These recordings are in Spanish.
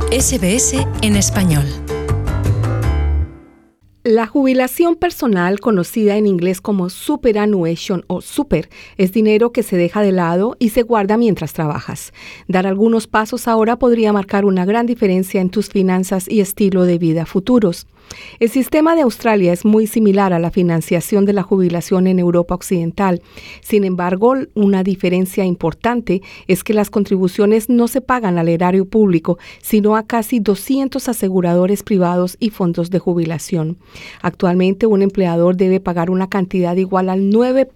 SBS en español. La jubilación personal, conocida en inglés como superannuation o super, es dinero que se deja de lado y se guarda mientras trabajas. Dar algunos pasos ahora podría marcar una gran diferencia en tus finanzas y estilo de vida futuros. El sistema de Australia es muy similar a la financiación de la jubilación en Europa Occidental. Sin embargo, una diferencia importante es que las contribuciones no se pagan al erario público, sino a casi 200 aseguradores privados y fondos de jubilación. Actualmente, un empleador debe pagar una cantidad igual al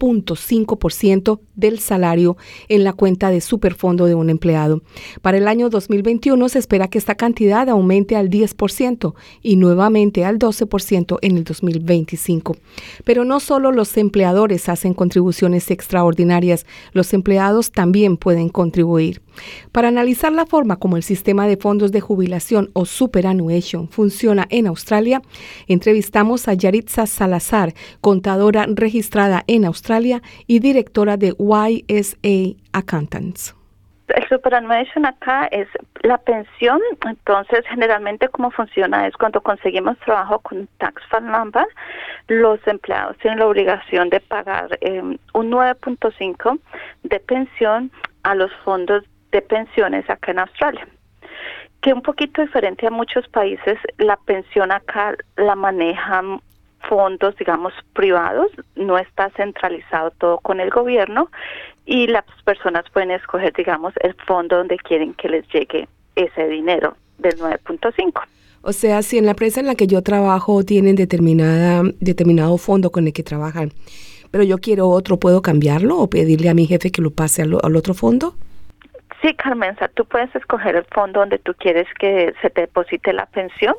9.5% del salario en la cuenta de superfondo de un empleado. Para el año 2021 se espera que esta cantidad aumente al 10% y nuevamente al 12% en el 2025. Pero no solo los empleadores hacen contribuciones extraordinarias, los empleados también pueden contribuir. Para analizar la forma como el sistema de fondos de jubilación o superannuation funciona en Australia, entrevistamos a Yaritza Salazar, contadora registrada en Australia y directora de YSA Accountants. El superannuation acá es la pensión. Entonces, generalmente cómo funciona es cuando conseguimos trabajo con Tax Fund Number, los empleados tienen la obligación de pagar un 9.5% de pensión a los fondos de pensiones acá en Australia. Que un poquito diferente a muchos países, la pensión acá la manejan fondos, digamos, privados, no está centralizado todo con el gobierno y las personas pueden escoger, digamos, el fondo donde quieren que les llegue ese dinero del 9.5. O sea, si en la empresa en la que yo trabajo tienen determinado fondo con el que trabajan, pero yo quiero otro, ¿puedo cambiarlo o pedirle a mi jefe que lo pase al otro fondo? Sí, Carmenza, tú puedes escoger el fondo donde tú quieres que se te deposite la pensión.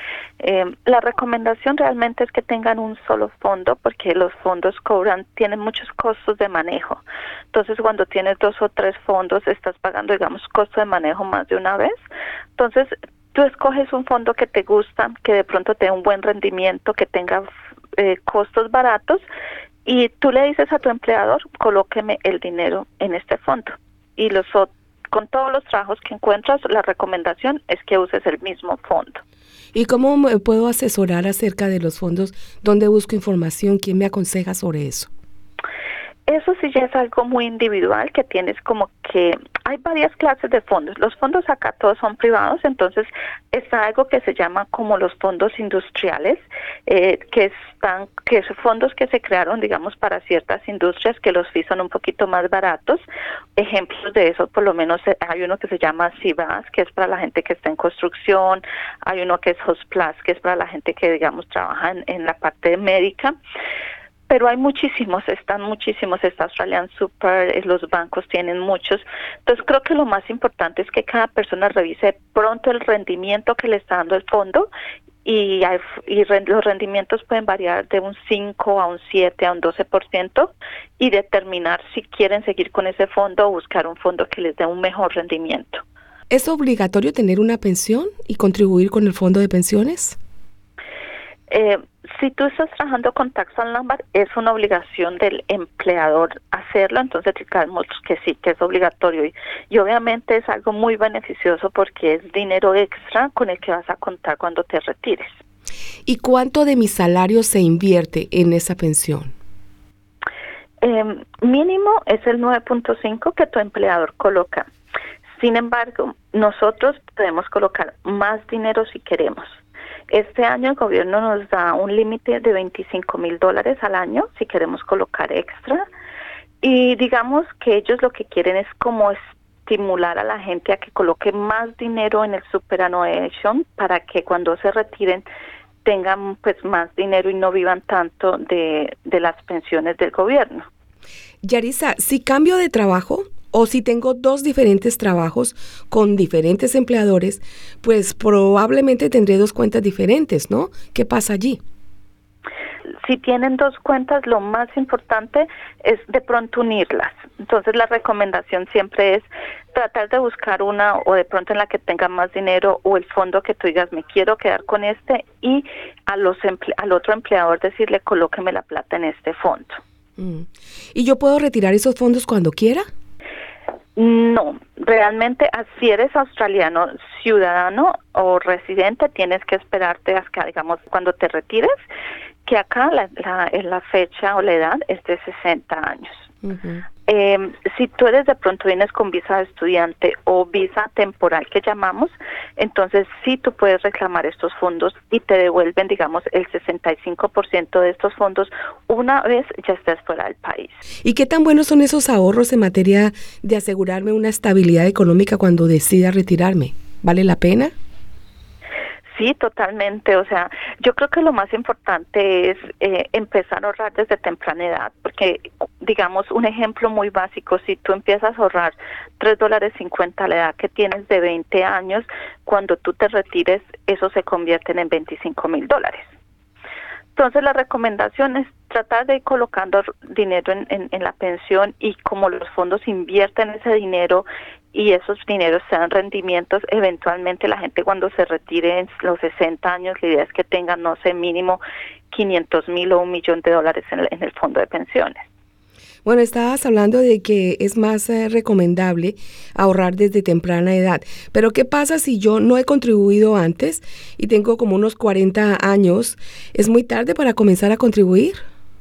La recomendación realmente es que tengan un solo fondo porque los fondos tienen muchos costos de manejo. Entonces, cuando tienes 2 o 3 fondos, estás pagando, digamos, costo de manejo más de una vez. Entonces, tú escoges un fondo que te gusta, que de pronto te dé un buen rendimiento, que tenga costos baratos y tú le dices a tu empleador, colóqueme el dinero en este fondo. Y con todos los trabajos que encuentras, la recomendación es que uses el mismo fondo. ¿Y cómo me puedo asesorar acerca de los fondos? ¿Dónde busco información? ¿Quién me aconseja sobre eso? Eso sí ya es algo muy individual que tienes como que hay varias clases de fondos. Los fondos acá todos son privados, entonces está algo que se llama como los fondos industriales, que son fondos que se crearon, digamos, para ciertas industrias que los fees son un poquito más baratos. Ejemplos de eso, por lo menos hay uno que se llama CBAS, que es para la gente que está en construcción, hay uno que es HostPlus, que es para la gente que, digamos, trabaja en la parte médica. Pero hay muchísimos, está Australian Super, los bancos tienen muchos. Entonces creo que lo más importante es que cada persona revise pronto el rendimiento que le está dando el fondo y los rendimientos pueden variar de un 5 a un 7 a un 12% y determinar si quieren seguir con ese fondo o buscar un fondo que les dé un mejor rendimiento. ¿Es obligatorio tener una pensión y contribuir con el fondo de pensiones? Si tú estás trabajando con Tax Fund Number, es una obligación del empleador hacerlo, entonces digamos que sí, que es obligatorio. Y obviamente es algo muy beneficioso porque es dinero extra con el que vas a contar cuando te retires. ¿Y cuánto de mi salario se invierte en esa pensión? Mínimo es el 9.5 que tu empleador coloca. Sin embargo, nosotros podemos colocar más dinero si queremos. Este año el gobierno nos da un límite de $25,000 al año si queremos colocar extra y digamos que ellos lo que quieren es como estimular a la gente a que coloque más dinero en el superannuation para que cuando se retiren tengan pues más dinero y no vivan tanto de las pensiones del gobierno. Yaritza, si cambio de trabajo o si tengo 2 diferentes trabajos con diferentes empleadores, pues probablemente tendré 2 cuentas diferentes, ¿no? ¿Qué pasa allí? Si tienen 2 cuentas, lo más importante es de pronto unirlas. Entonces la recomendación siempre es tratar de buscar una o de pronto en la que tenga más dinero o el fondo que tú digas, me quiero quedar con este y al otro empleador decirle, colóqueme la plata en este fondo. ¿Y yo puedo retirar esos fondos cuando quiera? No, realmente si eres australiano, ciudadano o residente, tienes que esperarte hasta, digamos, cuando te retires, que acá la fecha o la edad es de 60 años. Uh-huh. Si tú eres de pronto vienes con visa de estudiante o visa temporal que llamamos, entonces sí tú puedes reclamar estos fondos y te devuelven, digamos, el 65% de estos fondos una vez ya estés fuera del país. ¿Y qué tan buenos son esos ahorros en materia de asegurarme una estabilidad económica cuando decida retirarme? ¿Vale la pena? Sí, totalmente. O sea, yo creo que lo más importante es empezar a ahorrar desde temprana edad, porque, digamos, un ejemplo muy básico, si tú empiezas a ahorrar $3.50 a la edad que tienes de 20 años, cuando tú te retires, eso se convierte en $25,000. Entonces, la recomendación es tratar de ir colocando dinero en la pensión, y como los fondos invierten ese dinero y esos dineros se dan rendimientos, eventualmente la gente cuando se retire en los 60 años, la idea es que tengan, no sé, mínimo $500,000 o $1 millón en el fondo de pensiones. Bueno, estabas hablando de que es más recomendable ahorrar desde temprana edad, pero ¿qué pasa si yo no he contribuido antes y tengo como unos 40 años? ¿Es muy tarde para comenzar a contribuir?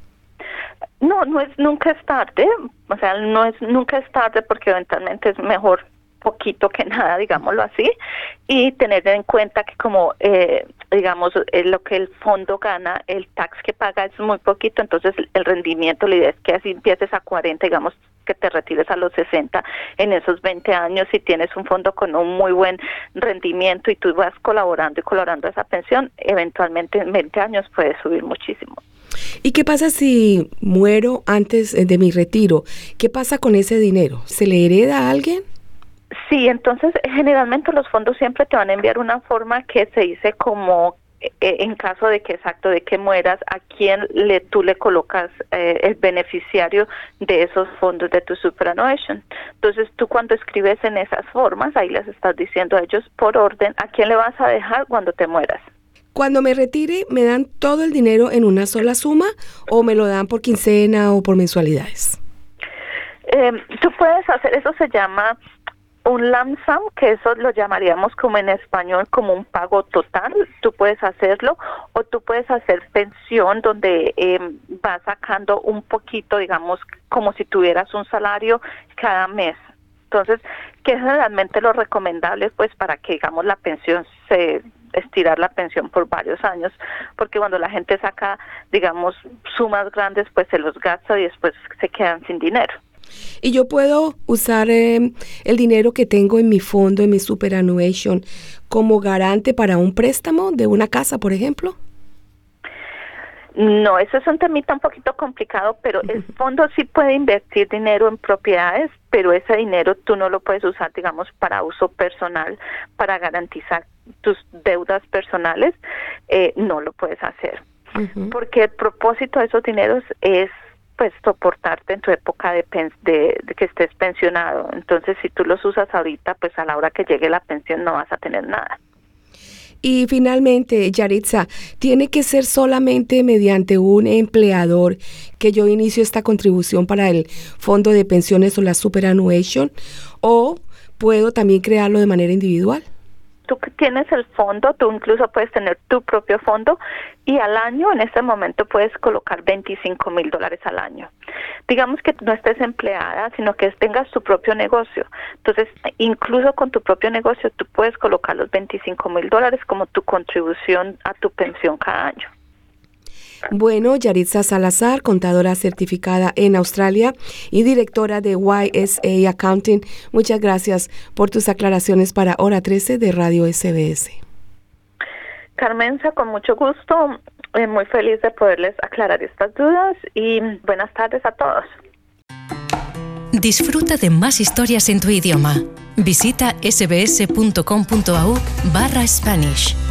No, nunca es tarde, o sea, nunca es tarde, porque eventualmente es mejor poquito que nada, digámoslo así, y tener en cuenta que como, digamos, lo que el fondo gana, el tax que paga es muy poquito, entonces el rendimiento, la idea es que así empieces a 40, digamos, que te retires a los 60 en esos 20 años, si tienes un fondo con un muy buen rendimiento y tú vas colaborando a esa pensión, eventualmente en 20 años puedes subir muchísimo. ¿Y qué pasa si muero antes de mi retiro? ¿Qué pasa con ese dinero? ¿Se le hereda a alguien? Sí, entonces generalmente los fondos siempre te van a enviar una forma que se dice como en caso de que mueras, a quién tú le colocas el beneficiario de esos fondos de tu superannuation. Entonces tú cuando escribes en esas formas, ahí les estás diciendo a ellos por orden a quién le vas a dejar cuando te mueras. Cuando me retire, ¿me dan todo el dinero en una sola suma o me lo dan por quincena o por mensualidades? Tú puedes hacer, eso se llama un lump sum, que eso lo llamaríamos como en español como un pago total. Tú puedes hacerlo, o tú puedes hacer pensión donde vas sacando un poquito, digamos, como si tuvieras un salario cada mes. Entonces, que es realmente lo recomendable, pues, para que, digamos, la pensión estirar la pensión por varios años, porque cuando la gente saca, digamos, sumas grandes, pues se los gasta y después se quedan sin dinero. ¿Y yo puedo usar el dinero que tengo en mi fondo, en mi superannuation, como garante para un préstamo de una casa, por ejemplo? No, eso es un temita un poquito complicado, pero el fondo sí puede invertir dinero en propiedades, pero ese dinero tú no lo puedes usar, digamos, para uso personal, para garantizar tus deudas personales, no lo puedes hacer. Uh-huh. Porque el propósito de esos dineros es, pues, soportarte en tu época de que estés pensionado. Entonces, si tú los usas ahorita, pues a la hora que llegue la pensión no vas a tener nada. Y finalmente, Yaritza, ¿tiene que ser solamente mediante un empleador que yo inicio esta contribución para el fondo de pensiones o la superannuation, o puedo también crearlo de manera individual? Tú tienes el fondo, tú incluso puedes tener tu propio fondo, y al año, en este momento, puedes colocar $25,000 al año. Digamos que no estés empleada, sino que tengas tu propio negocio. Entonces, incluso con tu propio negocio, tú puedes colocar los $25,000 como tu contribución a tu pensión cada año. Bueno, Yaritza Salazar, contadora certificada en Australia y directora de YSA Accounting, muchas gracias por tus aclaraciones para Hora 13 de Radio SBS. Carmenza, con mucho gusto, muy feliz de poderles aclarar estas dudas, y buenas tardes a todos. Disfruta de más historias en tu idioma. Visita sbs.com.au/Spanish.